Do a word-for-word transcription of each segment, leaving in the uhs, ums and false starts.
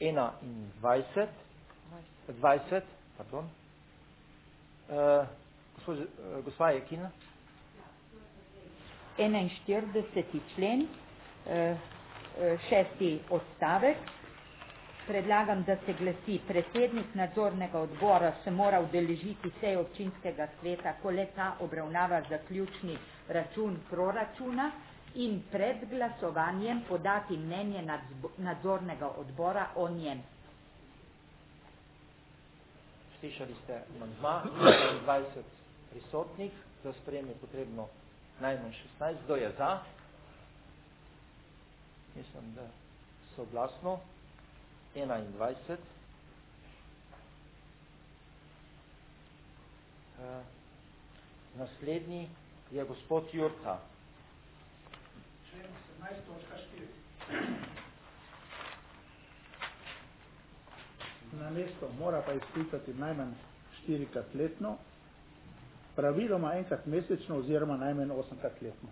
enaindvajset, dvajset, pardon. Uh, gospod, uh, gospa Jekin. enainštirideseti člen, uh, šesti odstavek. Predlagam, da se glasi: predsednik nadzornega odbora se mora udeležiti seje občinskega sveta, ko le ta obravnava zaključni račun proračuna in pred glasovanjem podati mnenje nadzornega odbora o njem. Slišali ste amandma, dvajset prisotnih, za sprejem je potrebno najmanj šestnajst. Kdo je za? Mislim, da soglasno. enaindvajset. Uh, naslednji je gospod Jurca. Člen sedemnajst točka štiri. Na mesto mora pa izpisati najmanj štirikrat letno, praviloma enkrat mesečno oziroma najmanj osemkrat letno.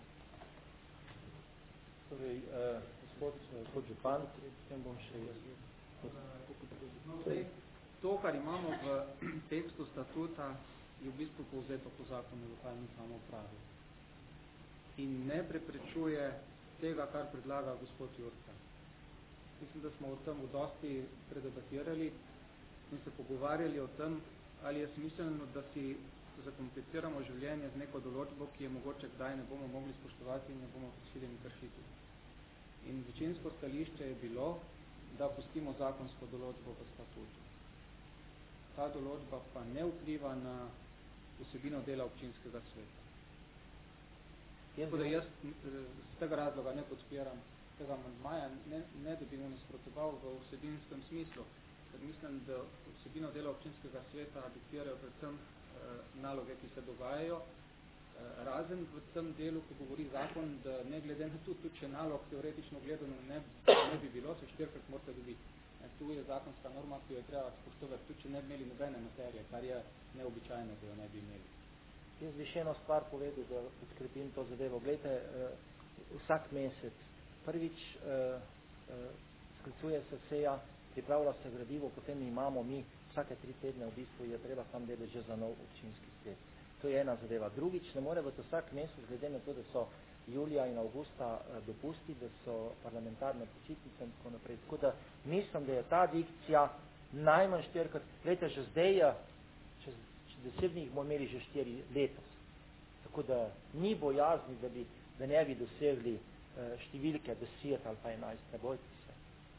Torej, uh, gospod podžupan, potem bom še jaz. No, zdaj, to, kar imamo v tekstu statuta, je v bistvu povzeto po zakonu o lokalni samoupravi. In ne preprečuje tega, kar predlaga gospod Jurca. Mislim, da smo o tem v dosti predebatirali in se pogovarjali o tem, ali je smiselno, da si zakompliciramo življenje z neko določbo, ki je mogoče kdaj ne bomo mogli spoštovati in ne bomo prisiljeni kršiti. In večinsko stališče je bilo, da pustimo zakonsko določbo v statutu. Ta določba pa ne vpliva na vsebino dela občinskega sveta. Tako da jaz z tega razloga ne podpiram tega amandmaja, ne, ne da bi mu nasprotoval v vsebinskem smislu, ker mislim, da vsebino dela občinskega sveta diktirajo predvsem eh, naloge, ki se dogajajo, razen v tem delu, ko govori zakon, da ne glede na tudi, tudi če nalog teoretično gledano ne, ne bi bilo, se štirikrat morate dobiti. Tu je zakonska norma, ki jo je treba spoštovati, tudi če ne bi imeli nobene materije, kar je neobičajno, da jo ne bi imeli. Jaz bi še eno stvar povedal, da podkrepim to zadevo. Glejte, vsak mesec, prvič sklicuje se seja, pripravlja se gradivo, potem imamo mi vsake tri tedne v bistvu je treba tam delati že za nov občinski svet. To je ena zadeva. Drugič, ne more biti vsak mesec, glede na to, da so julija in avgusta dopusti, da so parlamentarne počitnice in tako naprej. Tako da mislim, da je ta dikcija najmanj štirikrat. Glejte, že zdaj je, čez deset dni bomo imeli že štiri letos. Tako da ni bojazni, da, bi, da ne bi dosegli številke deset ali pa enajst. Ne bojte se.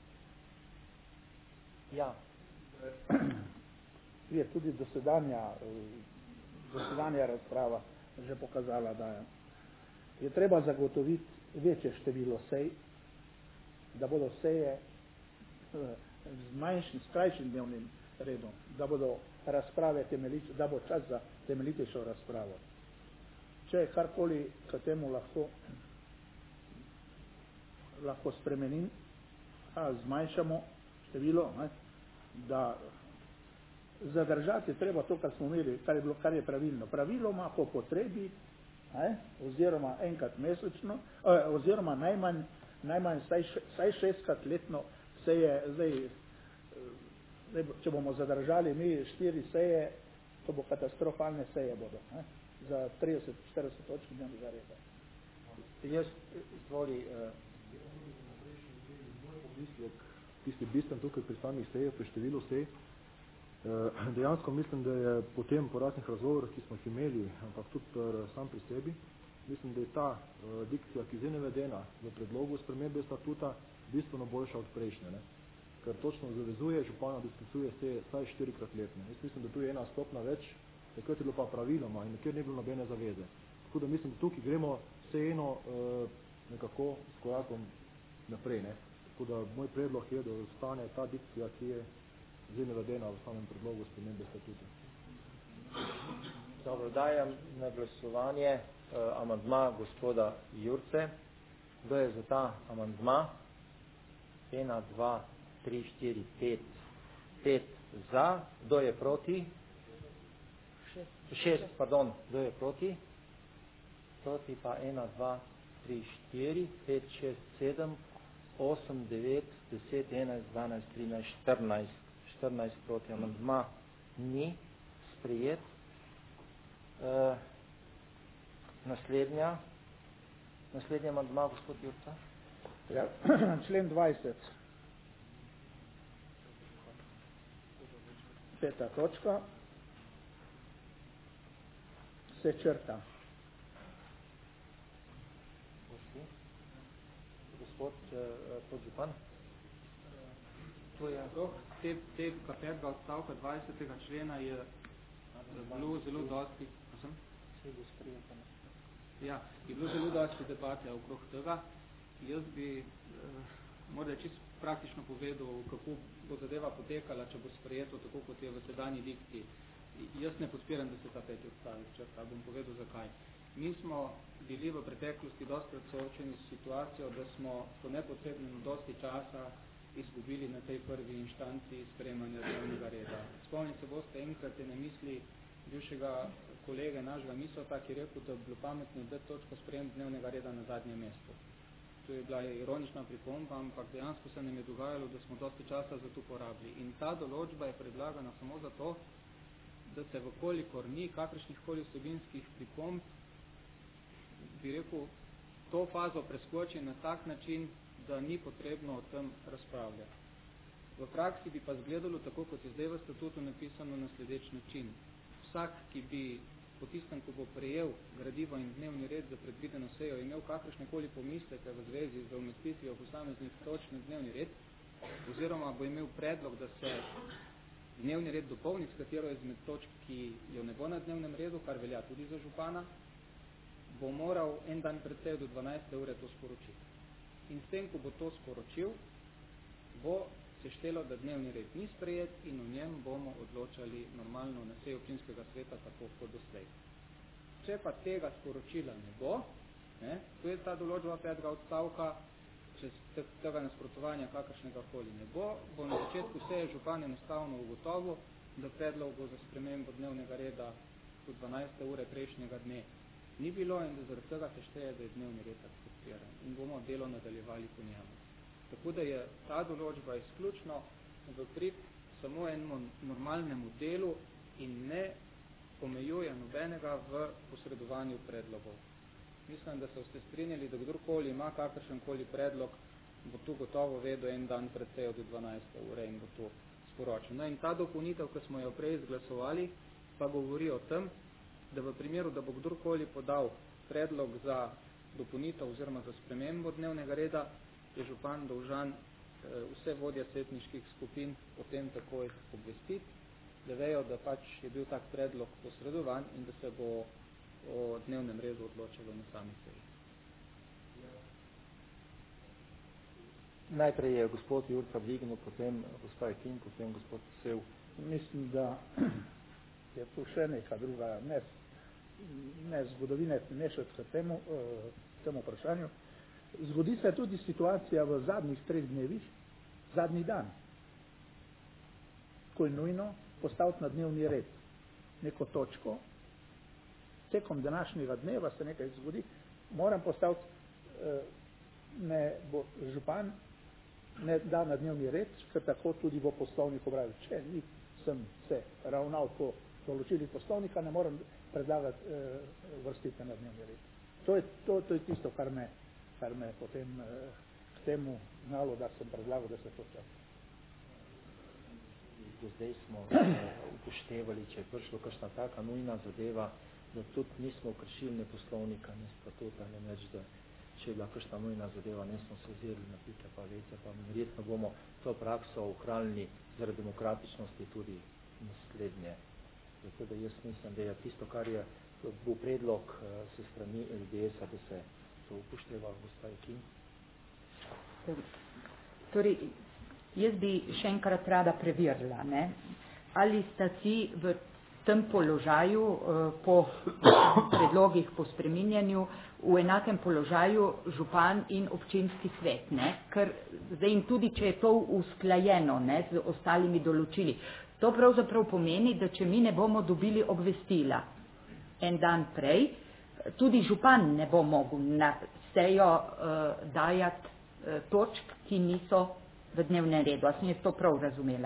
Ja. Je tudi dosedanja dosedanja razprava že pokazala, da je treba zagotoviti večje število sej, da bodo seje z manjšim, skrajšim dnevnim redom, da bodo razprave temeljite, da bo čas za temeljitejšo razpravo. Če karkoli k temu lahko lahko spremenim, a zmanjšamo število, ne, da zadržati treba to, kar smo imeli, kar je bilo, kar je pravilno. Praviloma po potrebi, ne, oziroma enkrat mesečno, eh, oziroma najmanj, najmanj saj, saj šestkrat letno seje, zdaj, zdaj, če bomo zadržali mi štiri seje, to bo katastrofalne seje bodo, ne, za trideset štirideset točk dnevnega reda. Jaz, izvoli, uh... tisti bistven tukaj pri samih sejah, pri številu sej, dejansko mislim, da je potem po raznih razgovorih, ki smo jih imeli, ampak tudi sam pri sebi, mislim, da je ta uh, dikcija, ki je zdaj navedena v predlogu spremembe statuta, bistveno boljša od prejšnje, ne? Ker točno zavezuje župana, da sklicuje se vsaj štirikrat letno. Jaz mislim, da tu je ena stopna več, takrat je bilo pa praviloma in nekjer ni bilo nobene zaveze. Tako da mislim, da tukaj gremo vse eno uh, nekako s korakom naprej. Ne? Tako da moj predlog je, da ostane ta dikcija, ki je zdaj navedena v samem predlogu spremembe statuta. Dobro, dajem na glasovanje uh, amandma gospoda Jurce. Kdo je za ta amandma? Ena, dva, tri, štiri, pet. Pet za. Kdo je proti? Šest. Šest, pardon. Kdo je proti? Proti pa ena, dva, tri, štiri, pet, šest, sedem. osem, devet, deset, enajst, dvanajst, trinajst, štirinajst, štirinajst proti. Amandma ni sprejet. E, naslednja, naslednja amandma, gospod Jurca. Ja, člen dvajset. Peta točka. Se črta. Gospod eh, podžupan. To je te, tega petega odstavka dvajsetega člena je bilo zelo dosti, ja, je bilo zelo dosti debate okrog tega. Jaz bi eh, morda čisto praktično povedal, kako bo zadeva potekala, če bo sprejeto tako, kot je v sedanji dikciji. Jaz ne podpiram, da se ta peti odstavek črta. Bom povedal, zakaj. Mi smo bili v preteklosti dostkrat soočeni s situacijo, da smo po nepotrebnem dosti časa izgubili na tej prvi inštanci sprejemanja dnevnega reda. Spomnim se boste enkrat je na misli bivšega kolege našega Misota, ki je rekel, da bi bilo pametno dati točko sprejem dnevnega reda na zadnjem mestu. To je bila ironična pripomba, ampak dejansko se nam je dogajalo, da smo dosti časa za to porabili. In ta določba je predlagana samo zato, da se vkolikor ni kakršnih koli vsebinskih pripomb, bi rekel, to fazo preskoči na tak način, da ni potrebno o tem razpravljati. V praksi bi pa zgledalo tako, kot je zdaj v statutu napisano na sledeč način. Vsak, ki bi po tistem, ko bo prejel gradivo in dnevni red za predvideno sejo, imel kakršnekoli pomisleke v zvezi z umestitvijo posameznih točk na dnevni red, oziroma bo imel predlog, da se dnevni red dopolni, s katero izmed točk, ki jo ne bo na dnevnem redu, kar velja tudi za župana, bo moral en dan pred sejo do dvanajste ure to sporočiti. In s tem, ko bo to sporočil, bo se štelo, da dnevni red ni sprejet in o njem bomo odločali normalno na seji občinskega sveta, tako kot doslej. Če pa tega sporočila ne bo, ne, to je ta določba petega odstavka, če tega nasprotovanja kakršnega koli ne bo, bo na začetku seje župan enostavno ugotovil, da predlog bo za spremembo dnevnega reda do dvanajste ure prejšnjega dne ni bilo in da zaradi tega se šteje, da je dnevni red akceptiran in bomo delo nadaljevali po njemu. Tako da je ta določba izključno v prid samo enemu normalnemu delu in ne omejuje nobenega v posredovanju predlogov. Mislim, da se ste strinjali, da kdorkoli ima kakršenkoli predlog, bo to gotovo vedel en dan pred sejo do dvanajste ure in bo to sporočil. No in ta dopolnitev, ki smo jo prej izglasovali, pa govori o tem, da v primeru, da bo kdorkoli podal predlog za dopolnitev oziroma za spremembo dnevnega reda, je župan dolžan eh, vse vodje svetniških skupin potem takoj obvestiti, da vejo, da pač je bil tak predlog posredovan in da se bo o dnevnem redu odločilo na sami seji. Najprej je gospod Jurca Blignil, potem gospod King, potem gospod Sev. Mislim, da je tu še neka druga, ne, ne zgodovine, ne še k temu, eh, temu vprašanju. Zgodi se tudi situacija v zadnjih treh dnevih, zadnji dan, ko je nujno postaviti na dnevni red neko točko, tekom današnjega dneva se nekaj zgodi, moram postaviti, eh, ne bo župan, ne da na dnevni red, ker tako tudi bo poslovnik obravil. Če ni sem se ravnal po določili poslovnika, ne moram predlagati eh, vrstite na dnevni red. To je, to, to je tisto, kar me, kar me potem eh, k temu znalo, da sem predlagal, da se to čas. Do zdaj smo eh, upoštevali, če je prišlo kakšna taka nujna zadeva, da tudi nismo kršili ne poslovnika, ne statuta, ne več, da če je bila kakšna nujna zadeva, ne smo se vzeli na pike pa vece, pa verjetno bomo to prakso ohranili zaradi demokratičnosti tudi naslednje. Zato da jaz mislim, da je tisto, kar je bil predlog uh, se strani L D S-a, da se to upošteva gospa King. Torej, jaz bi še enkrat rada preverila, ne? Ali sta si v tem položaju uh, po predlogih po spreminjanju v enakem položaju župan in občinski svet, ne? Ker zdaj in tudi, če je to usklajeno, ne, z ostalimi določili, to pravzaprav pomeni, da če mi ne bomo dobili obvestila en dan prej, tudi župan ne bo mogel na sejo uh, dajati eh, točk, ki niso v dnevnem redu. A sem jaz to prav razumela?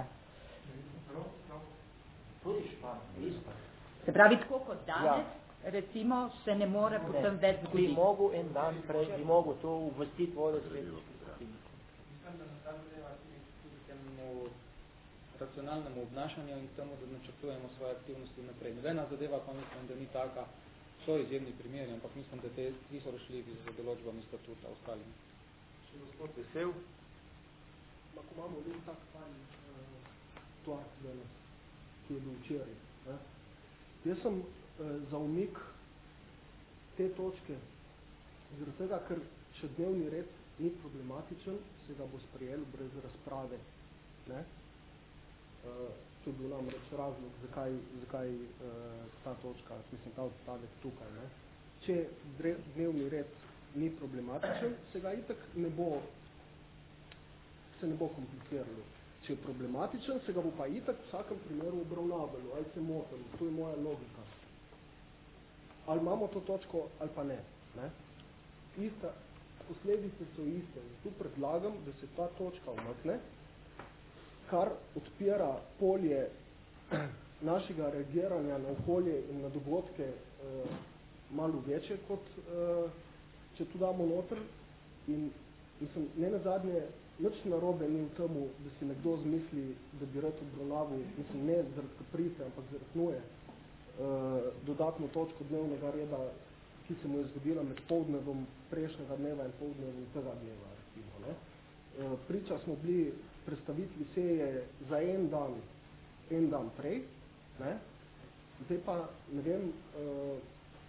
Se pravi, tako kot danes, ja. recimo, se ne more potem ne. več zgoditi. Bi mogel en dan prej, bi mogel to uvestiti vodo svetniški skupini. Mislim, da nas ta zadeva tudi temu racionalnemu obnašanju in temu, da načrtujemo svoje aktivnosti naprej. Novena zadeva pa mislim, da ni taka, so izjemni primeri, ampak mislim, da te niso rešljivi z določbami statuta ostalimi. Še gospod Vesel? Ako imamo nek tak fajn uh, tork danes, ki je bil včeraj. Ne? Jaz sem uh, za umik te točke, zaradi tega, ker še dnevni red ni problematičen, se ga bo sprejel brez razprave. Ne? Uh, to je bil namreč razlog, zakaj, zakaj uh, ta točka, mislim, ta odstavek tukaj. Ne? Če dnevni red ni problematičen, se ga itak ne bo, se ne bo kompliciralo. Če je problematičen, se ga bo pa itak v vsakem primeru obravnavalo, ali se motim, to je moja logika. Ali imamo to točko, ali pa ne. ne? Ista, posledice so iste. Tu predlagam, da se ta točka umakne, kar odpira polje našega reagiranja na okolje in na dogodke eh, malo večje, kot eh, če tu damo noter. In mislim, ne nazadnje, nič narobe ni v temu, da si nekdo zmisli, da bi rad obravnaval, mislim, ne zaradi kaprice, ampak zaradi nuje, eh, dodatno točko dnevnega reda, ki se mu je zgodila med poldnevom prejšnjega dneva in poldnevom tega dneva. Recimo, ne. Eh, priča smo bili predstavitvi seje za en dan, en dan prej, ne. Zdaj pa, ne vem, eh,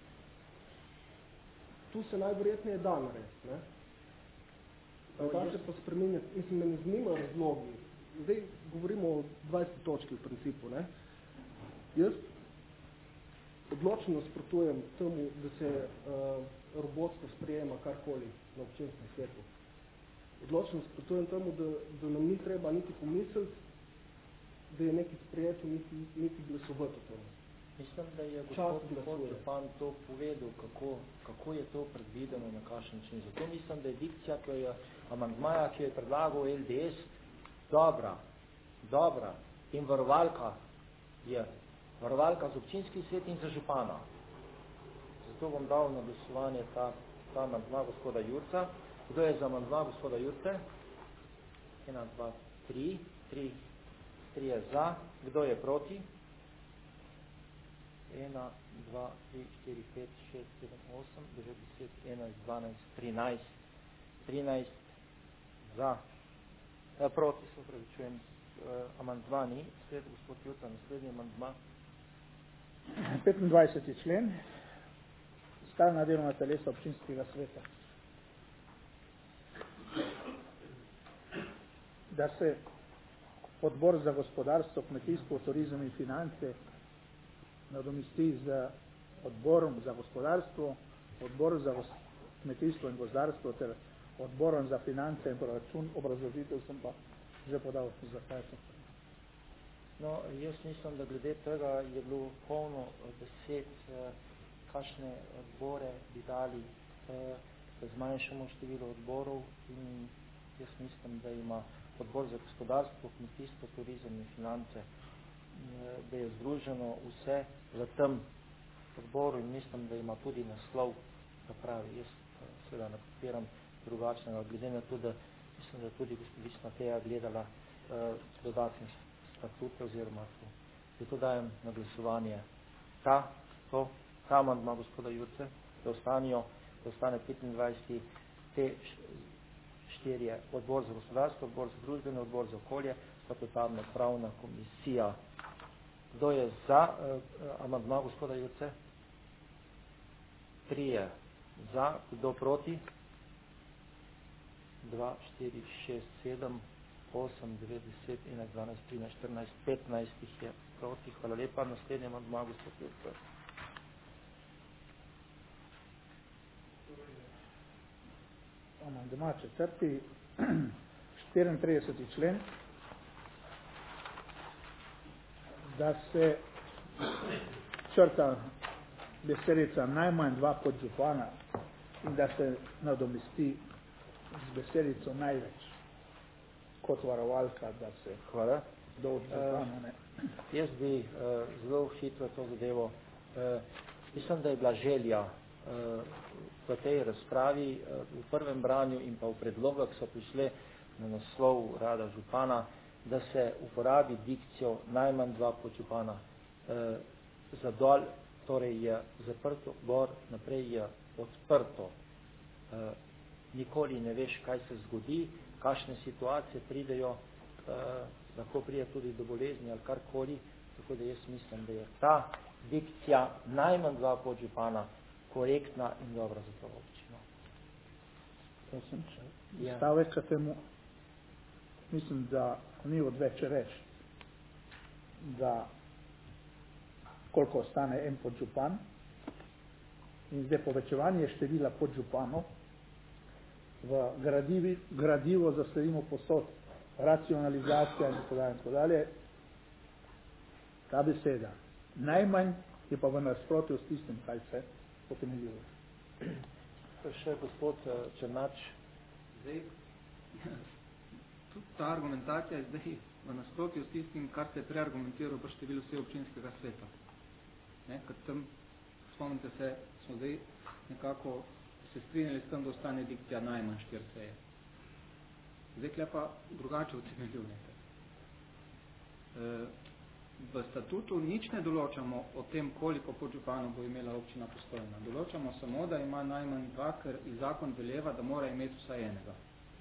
tu se najverjetneje da narediti, ne. Da se pa spremenjati, mislim, me ne zanima razlogi. Zdaj govorimo o dvajseti točki v principu, ne. Jaz odločno nasprotujem temu, da se uh, robotsko sprejema karkoli na občinskem svetu. Odločno nasprotujem temu, da, da nam ni treba niti pomisliti, da je nekaj sprejeto, niti, niti glasovati o temu. Mislim, da je gospod Župan to povedal, kako, kako je to predvideno na kakšen način. Zato mislim, da je dikcija, ki je amandmaja, ki je predlagal L D S, dobra, dobra in varovalka je varovalka za občinski svet in za župana. Zato bom dal na glasovanje ta, ta amandma gospoda Jurca. Kdo je za amandma gospoda Jurce? Ena, dva, tri, tri, tri je za. Kdo je proti? ena, dva, tri, štiri, pet, šest, sedem, osem, devet, deset, enajst, dvanajst, trinajst, trinajst za, e, proti, se upravičujem, e, amandma ni, sled gospod Juta, naslednji amandma. petindvajseti člen, stalna delovna telesa občinskega sveta. Da se odbor za gospodarstvo, kmetijstvo, turizem in finance nadomesti z odborom za gospodarstvo, odborom za kmetijstvo in gozdarstvo ter odborom za finance in proračun. Obrazložitev sem pa že podal, zakaj to. No, jaz mislim, da glede tega je bilo polno besed, kakšne odbore bi dali, da zmanjšamo število odborov, in jaz mislim, da ima odbor za gospodarstvo, kmetijstvo, turizem in finance, da je združeno vse v tem odboru, in mislim, da ima tudi naslov, da pravi. Jaz seveda ne podpiram drugačnega, glede na to, da mislim, da tudi gospodična Teja gledala uh, dodatne statute oziroma to. Zato dajem na glasovanje ta, to, ta amandma gospoda Jurce, da ostanijo, da ostane petindvajseti te štirje, odbor za gospodarstvo, odbor za družbeno, odbor za okolje, statutarna pravna komisija. Kdo je za uh, amandma gospoda Jurce? Trije za, kdo proti? Dva, štiri, šest, sedem, osem, devet, deset, enajst, dvanajst, trinajst, štirinajst, petnajst jih je proti. Hvala lepa. Naslednji amandma gospod Jurce. Amandma četrti, štiriintrideseti člen, da se črta besedica najmanj dva podžupana in da se nadomesti z besedico največ kot varovalka, da se Hvala. do župana ne. Jaz bi uh, zelo hitro to zadevo. Uh, mislim, da je bila želja uh, v tej razpravi uh, v prvem branju in pa v predlogah so prišle na naslov rada župana, da se uporabi dikcijo najmanj dva podžupana. Uh, za dol torej je zaprto, gor naprej je odprto. Uh, nikoli ne veš, kaj se zgodi, kakšne situacije pridejo, uh, lahko pride tudi do bolezni ali karkoli, tako da jaz mislim, da je ta dikcija najmanj dva podžupana korektna in dobra za to občino. Prosim, če Ja. stavek k temu, mislim, da ni odveč reči, da koliko ostane en podžupan in zdaj povečevanje števila podžupanov v gradivi, gradivo zasledimo posod, racionalizacija in tako dalje, in tako dalje. Ta beseda najmanj je pa v nasprotju s tistim, kaj se utemeljuje. Še gospod Černač. Zdaj, tudi ta argumentacija je zdaj v nasprotju s tistim, kar se je preargumentiral pri številu vse občinskega sveta. Ne, ker tam, spomnite se, smo zdaj nekako se strinjali s tem, da ostane dikcija najmanj štiri seje. Zdaj kle pa drugače utemeljujete. E, v statutu nič ne določamo o tem, koliko podžupanov bo imela občina Postojna. Določamo samo, da ima najmanj dva, ker iz zakon veleva, da mora imeti vsaj enega.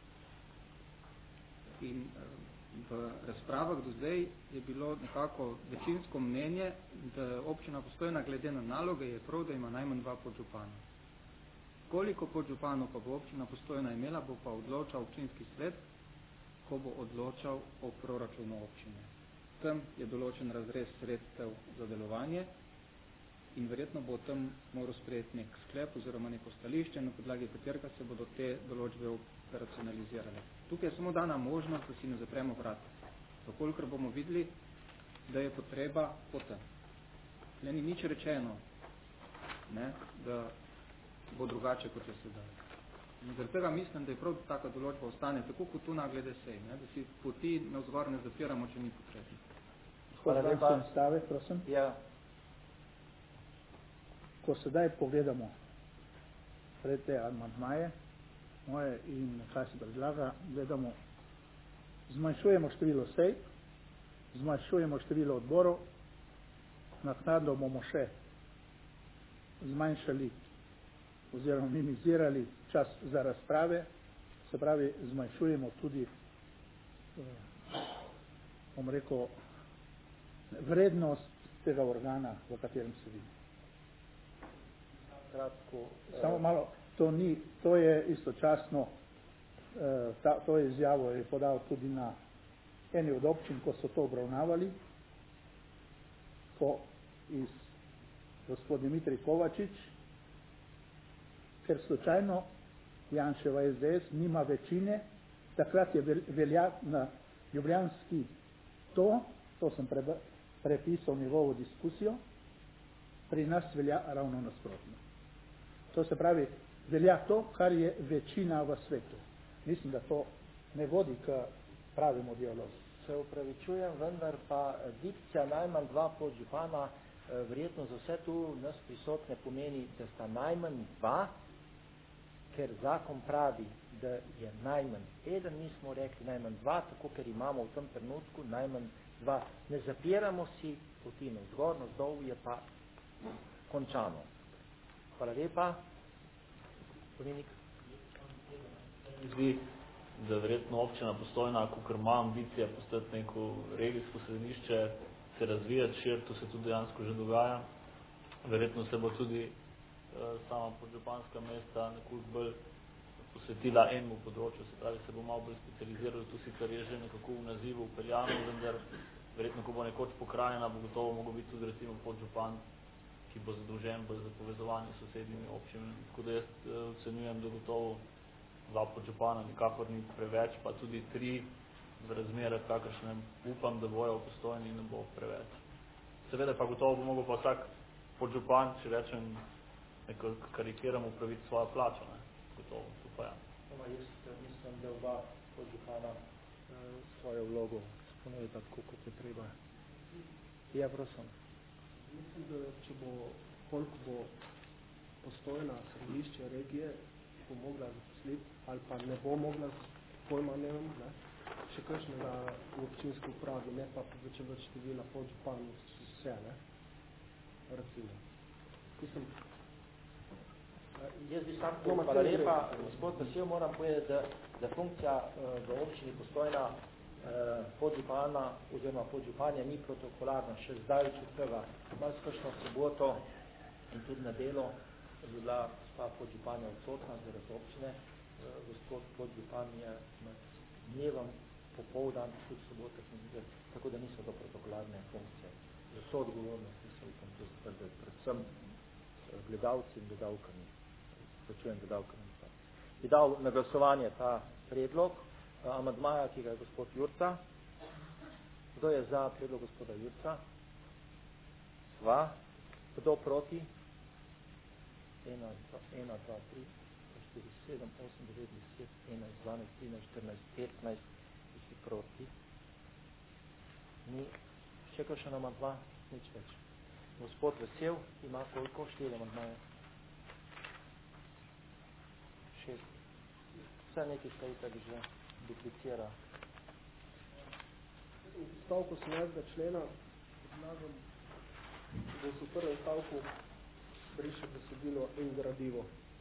In v razpravah do zdaj je bilo nekako večinsko mnenje, da občina Postojna glede na naloge je prav, da ima najmanj dva podžupana. Koliko podžupanov pa bo občina Postojna imela, bo pa odločal občinski svet, ko bo odločal o proračunu občine. Tam je določen razrez sredstev za delovanje in verjetno bo tam moral sprejeti nek sklep oziroma neko stališče, na podlagi katerega se bodo te določbe operacionalizirale. Tukaj je samo dana možnost, da si ne zapremo vrata. Dokolikor bomo videli, da je potreba potem. Le ni nič rečeno, ne, da bo drugače, kot je sedaj. In zaradi tega mislim, da je prav taka določba ostane, tako kot tu naglede sej, ne, da si poti navzgor ne zapiramo, če ni potrebno. Hvala lepa. Stavek, prosim. Ja. Ko sedaj pogledamo pred te amandmaje moje in kaj se predlaga, gledamo, zmanjšujemo število sej, zmanjšujemo število odborov, naknadno bomo še zmanjšali oziroma minimizirali čas za razprave, se pravi, zmanjšujemo tudi, bom rekel, vrednost tega organa, v katerem sedimo. Kratko, Samo malo, to ni, to je istočasno, ta, to je izjavo je podal tudi na eni od občin, ko so to obravnavali, ko iz gospod Dimitrij Kovačič, ker slučajno Janševa S D S nima večine, takrat je velja na ljubljanski to, to sem pre, prepisal njegovo diskusijo, pri nas velja ravno nasprotno. To se pravi, velja to, kar je večina v svetu. Mislim, da to ne vodi k pravemu dialogu. Se upravičujem, vendar pa dikcija najmanj dva podžupana verjetno za vse tu nas prisotne pomeni, da sta najmanj dva, ker zakon pravi, da je najmanj eden, mi smo rekli najmanj dva, tako ker imamo v tem trenutku najmanj dva. Ne zapiramo si poti navzgor, navzdol je pa končano. Hvala lepa. Dominik. Zdi, da verjetno občina Postojna, kakor ima ambicije postati neko regijsko središče, se razvijati, šir, to se tudi dejansko že dogaja. Verjetno se bo tudi sama podžupanska mesta nekoliko bolj posvetila enemu področju, se pravi, se bo malo bolj specializiralo, to sicer je že nekako v nazivu upeljano, vendar verjetno, ko bo nekoč pokrajina, bo gotovo mogel biti tudi recimo podžupan, ki bo zadolžen bolj za povezovanje s sosednjimi občinami. Tako da jaz ocenjujem, da gotovo dva podžupana nikakor ni preveč, pa tudi tri v razmerah, kakršnem upam, da bojo v Postojni, ne bo preveč. Seveda pa gotovo bo mogel pa vsak podžupan, če rečem, neko karikiramo, upraviti svojo plačo, ne? Gotovo, to pa ja. spoštoma, jaz mislim, da oba podžupana svojo vlogo izpolnjujeta tako, kot je treba. Ja, prosim. Mislim, da če bo, koliko bo Postojna središče regije pomogla zaposliti, ali pa ne bo mogla, pojma ne vem, ne, še kakšnega v občinski upravi, ne pa povečevati števila podžupanov, vse, ne, recimo. Mislim, Jaz bi sam to, hvala lepa, gospod Vesel, moram povedati, da, da funkcija uh, v občini Postojna uh, podžupana oziroma podžupanja ni protokolarna, še zdaj od tega, malo skočno soboto in tudi na delo je bila gospa podžupanja odsotna zaradi občine, uh, gospod podžupan je med dnevom, popoldan, tudi sobotek in zdaj, tako da niso do protokolarne funkcije. Za so odgovornosti se upam to zatrditi, predvsem gledalci in gledalkami. Počujem gledalkami. Bi dal na glasovanje ta predlog uh, amandmaja, ki ga je gospod Jurca. Kdo je za predlog gospoda Jurca? Dva. Kdo proti? Ena, dva, ena, dva, tri, štiri, sedem, osem, devet, deset, enajst, dvanajst, trinajst, štirinajst, petnajst, vsi proti. Ni. Še kakšen amandma? Nič več. Gospod Vesel ima koliko? Štiri amandmaje. Šest. Vse nekaj kaj tako že duplicira. Stavko sedemnajstega člena predlagam, da se v prvem stavku briše besedilo in gradivo.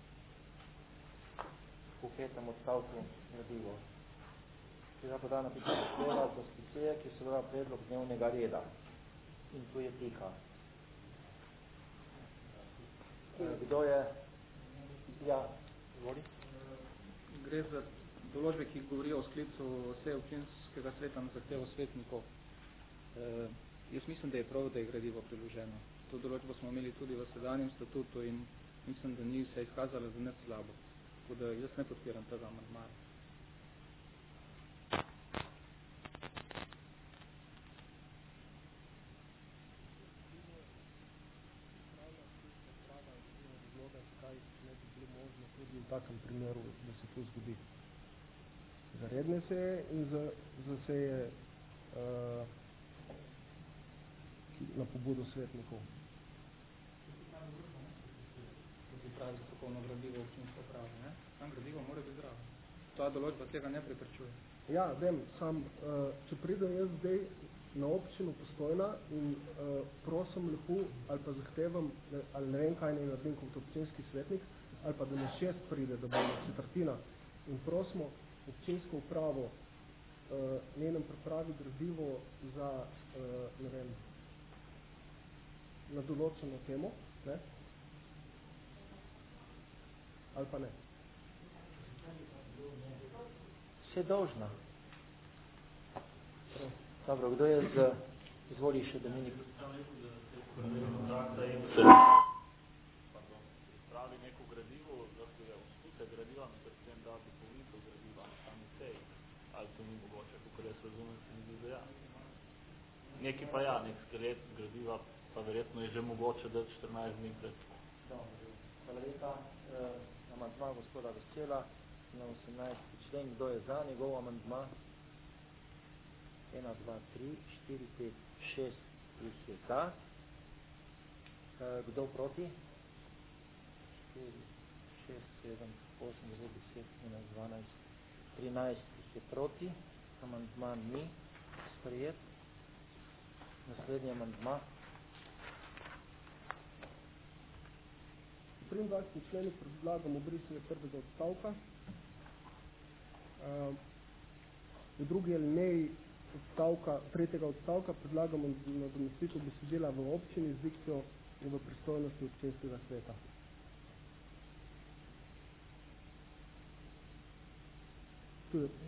V petem odstavku gradivo. Ki je podana pisana škola za spiceje, ki se vrla predlog dnevnega reda. In tu je pika. Kdo je? Ja, govori. Gre za določbe, ki govorijo o sklicu seje občinskega sveta na zahtevo svetnikov. E, jaz mislim, da je prav, da je gradivo priloženo. To določbo smo imeli tudi v sedanjem statutu in mislim, da ni se izkazala za nič slabo. Tako da jaz ne podpiram tega amandmaja. Tudi v takem primeru, da se to zgodi. Za redne seje in za, za seje uh, na pobudo svetnikov. Tudi pravi strokovno gradivo občinsko pravo, ne? Tam gradivo mora biti zdravo. Ta določba tega ne preprečuje. Ja, vem, sam, uh, če pridem jaz zdaj na občino Postojna in uh, prosim lepo ali pa zahtevam, ali ne vem, kaj ne naredim kot občinski svetnik, ali pa da ne šest pride, da bomo četrtina in prosimo občinsko upravo uh, njenem pripravi gradivo za, uh, ne vem, na določeno temo, ne? Ali pa ne? Vse dolžna. Dobro, kdo je z... Izvoli še Dominik. Pravi neko gradivo, da se je osnutek gradiva, na tem da dopolnitev gradiva na sami seji. Ali to ni mogoče, kako jaz razumem, se mi zdi, da ja. Nekaj pa ja, nek skelet gradiva, pa verjetno je že mogoče dati štirinajst dni pred. Dobro, hvala lepa. E, amandma gospoda Vesela na osemnajsti člen. Kdo je za njegov amandma? ena, dva, tri, štiri, pet, šest jih je za. E, kdo proti? štiri, šest, sedem, osem, devet, deset, enajst, dvanajst, trinajst jih je proti. Amandma ni sprejet. Naslednji amandma. V triindvajsetem členu predlagamo brisanje prvega odstavka. V drugi alineji odstavka, tretjega odstavka predlagamo nadomestitev besedila v občini z dikcijo v pristojnosti občinskega sveta. Tu je.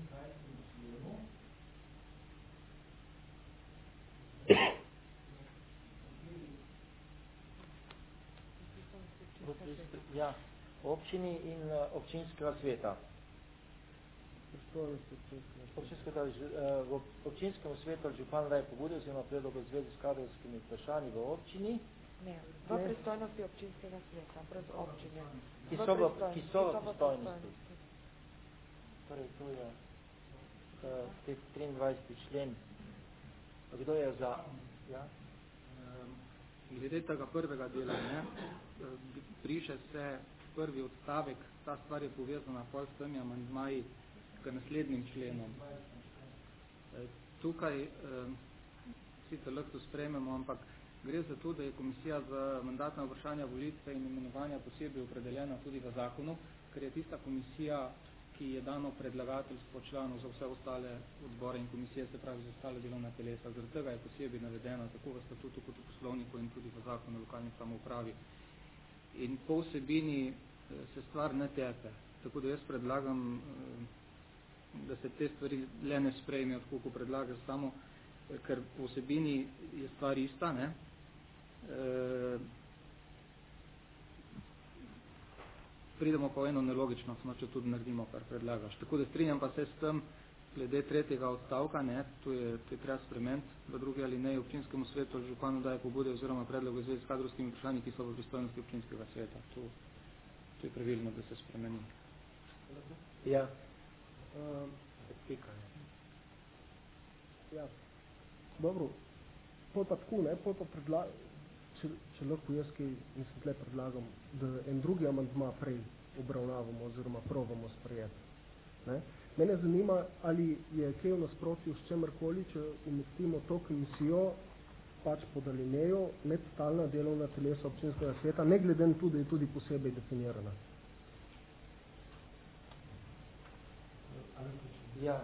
Ja, občini in uh, občinskega sveta. Občinskega, uh, v občinskem svetu župan daje pobude oziroma predlog v zvezi s kadrovskimi vprašanji v občini. Ne, v pristojnosti občinskega sveta, brez občine. Ki so v, ki so v pristojnosti. Torej, to je uh, triindvajseti člen. Kdo je za? Ja? Glede tega prvega dela, ne, briše se prvi odstavek, ta stvar je povezana pol s temi amandmaji k naslednjim členom. Tukaj eh, sicer lahko sprejmemo, ampak gre za to, da je komisija za mandatna vprašanja volitve in imenovanja posebej opredeljena tudi v zakonu, ker je tista komisija, ki je dano predlagateljstvo članov za vse ostale odbore in komisije, se pravi za ostale delovna telesa. Zaradi tega je posebej navedena tako v statutu kot v poslovniku in tudi v zakonu o lokalni samoupravi. In po vsebini se stvar ne tepe. Tako da jaz predlagam, da se te stvari le ne sprejmejo, tako ko predlagaš samo, ker po vsebini je stvar ista, ne? E, pridemo pa v eno nelogičnost, no, če tudi naredimo, kar predlagaš. Tako da strinjam pa se s tem, glede tretjega odstavka, ne, to je, to je treba spremeniti v drugi alineji občinskemu svetu, županu daje pobude oziroma predlog v zvezi s kadrovskimi vprašanji, ki so v pristojnosti občinskega sveta. To, to je pravilno, da se spremeni. Ja. Uh, Pika, ja. Dobro, pol pa tako, ne, pol pa predlagam, če, če lahko jaz kaj, mislim, tle predlagam, da en drugi amandma prej obravnavamo oziroma probamo sprejeti. Ne. Mene zanima, ali je kaj v nasprotju s čemerkoli, če umestimo to komisijo pač pod alinejo med stalna delovna telesa občinskega sveta, ne glede na to, da je tudi posebej definirana. Ja.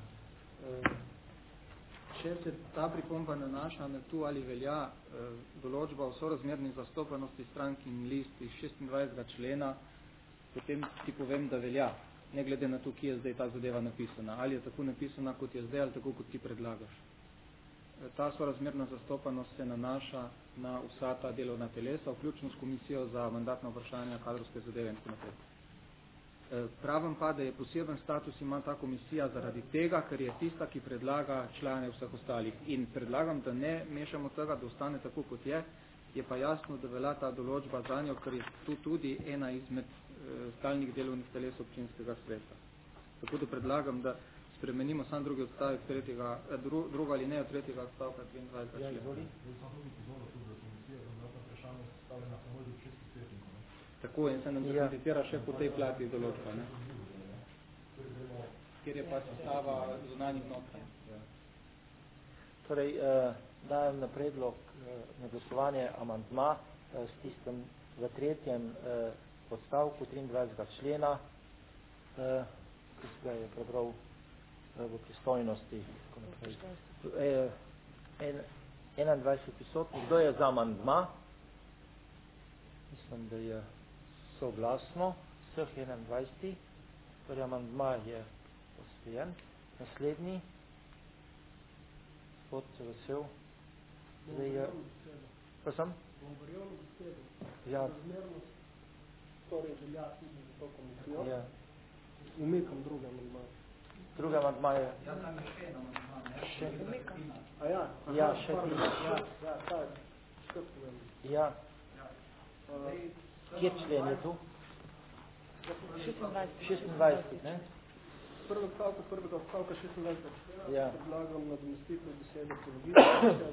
Če se ta pripomba nanaša na to, ali velja eh, določba o sorazmerni zastopanosti strank in list iz šestindvajsetega člena, potem ti povem, da velja, ne glede na to, kje je zdaj ta zadeva napisana. Ali je tako napisana, kot je zdaj, ali tako, kot ti predlagaš. E, ta sorazmerna zastopanost se nanaša na vsa ta delovna telesa, vključno s komisijo za mandatna vprašanja, kadrovske zadeve in tako naprej. Pravim pa, da je poseben status ima ta komisija zaradi tega, ker je tista, ki predlaga člane vseh ostalih. In predlagam, da ne mešamo tega, da ostane tako, kot je, je pa jasno, da velja ta določba za njo, ker je tu tudi ena izmed e, stalnih delovnih teles občinskega sveta. Tako da predlagam, da spremenimo sam drugi odstavek tretjega, dru, druga alineja tretjega odstavka triindvajsetega člena. Tako in se nam zakomplicira še po tej plati določba, ne? Kjer je pa sestava zunanjih notranjih. Ja. Torej, eh, dajem na predlog eh, na glasovanje amandma eh, s tistem v tretjem eh, odstavku triindvajsetega člena, eh, ki se ga je prebral eh, v pristojnosti. Eh, en, enaindvajset prisotnih. Kdo je za amandma? Mislim, da je soglasno, vseh enaindvajset, torej amandma je posvojen. Naslednji, gospod se vesel, zdaj je, pa sem? Ja. Torej velja tudi za to komisijo. Ja. Umikam drugi amandma. Drugi amandma je? Ja, tam je še en amandma, ne? Še. Umikam. A ja? Ja, še ti. Ja, ja, ta je. Što povem? Ja. Uh, Kje člen je tu? šestindvajset, ne? Prvo stavko, prvega stavka šestindvajsetega člena, ja. Predlagam nadomestitve besede polovice.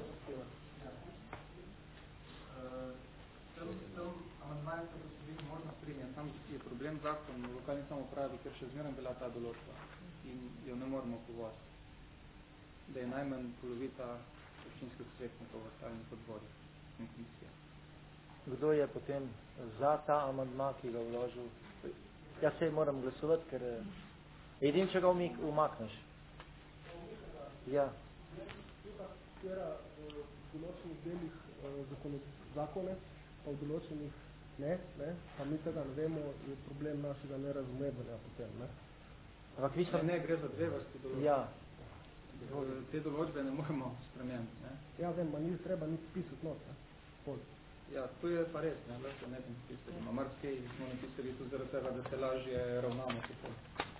S tem amandmajem se posebej možno strinjati. Tam je problem zakon v lokalni samoupravi, ker še zmeraj bila ta določba in jo ne moramo povoziti. Da je najmanj polovica občinskih svetnikov v stalnih odborih in komisijah. Kdo je potem za ta amandma, ki ga vložil? Jaz se moram glasovati, ker edin, če ga umik, umakneš. Ja. Kjera v določenih delih zakone, zakone, pa v določenih ne, ne, pa mi tega ne vemo, je problem našega nerazumevanja potem, ne. Ampak vi sem... Ne, gre za dve vrsti določbe. Ja. Te določbe ne moremo spremeniti, ne. Ja, vem, ma ni treba niti pisati not, ne. Pol. Ja, to je pa res, ne, lahko ne bi napisali. Ma marsikaj smo napisali tudi zaradi tega, da se lažje ravnamo tukaj.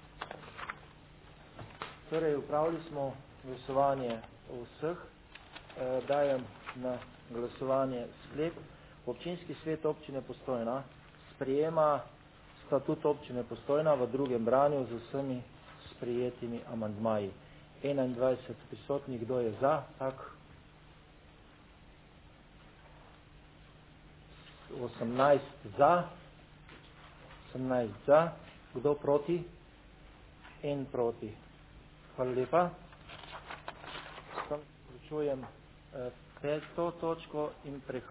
Torej, upravili smo glasovanje o vseh. E, dajem na glasovanje sklep. Občinski svet občine Postojna sprejema statut občine Postojna v drugem branju z vsemi sprejetimi amandmaji. enaindvajset prisotnih, kdo je za, tak? osemnajst za, osemnajst za, kdo proti? En proti. Hvala lepa. Sam zaključujem eh, peto točko in prehajam.